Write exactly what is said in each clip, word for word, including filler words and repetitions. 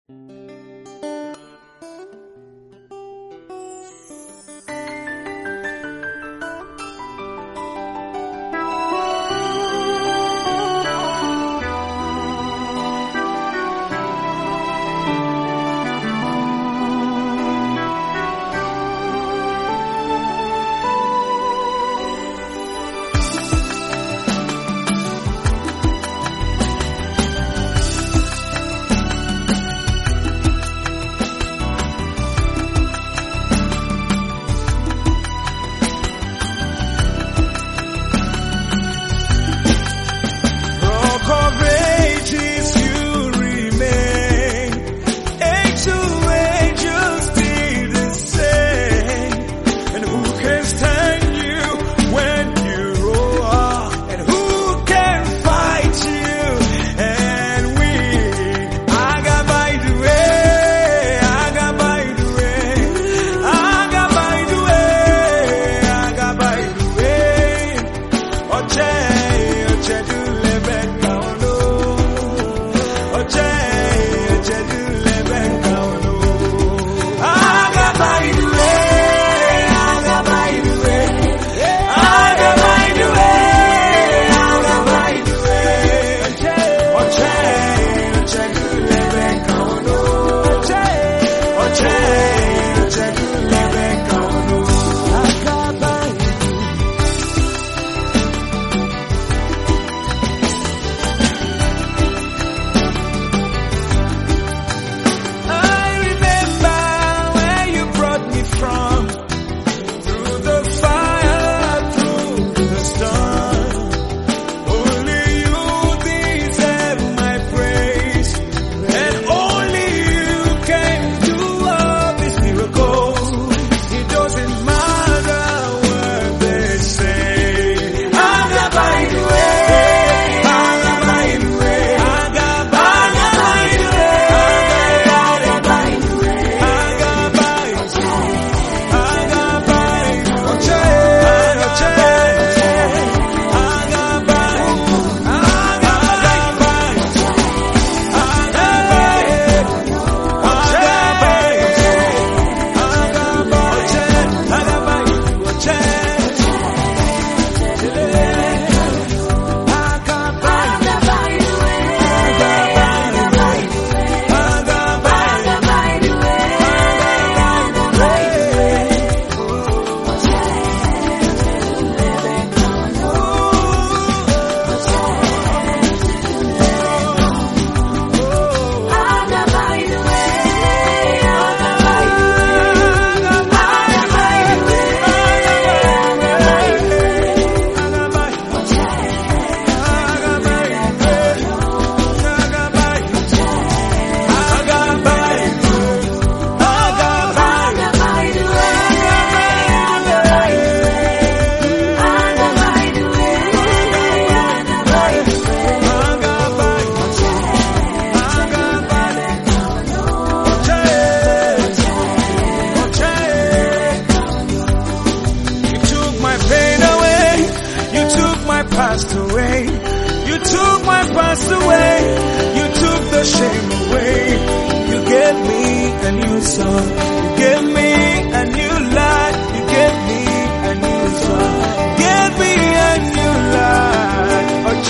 Passed away. You took my past away. You took the shame away. You gave me a new song. You gave me a new life. You gave me a new song. You gave me a new life.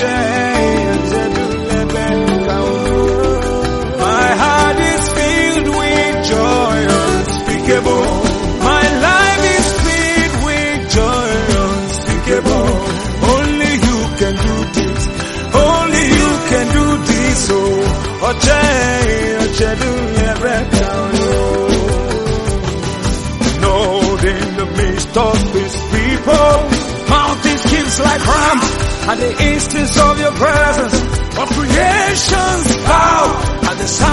My heart is filled with joy unspeakable. My life is filled with joy unspeakable. Only you can do this. Only you can do this. Oh, Oche, Oche, do never count. Lord, in the midst of these people, mountains keeps like rams at the instance of your presence. All creations bow at the sound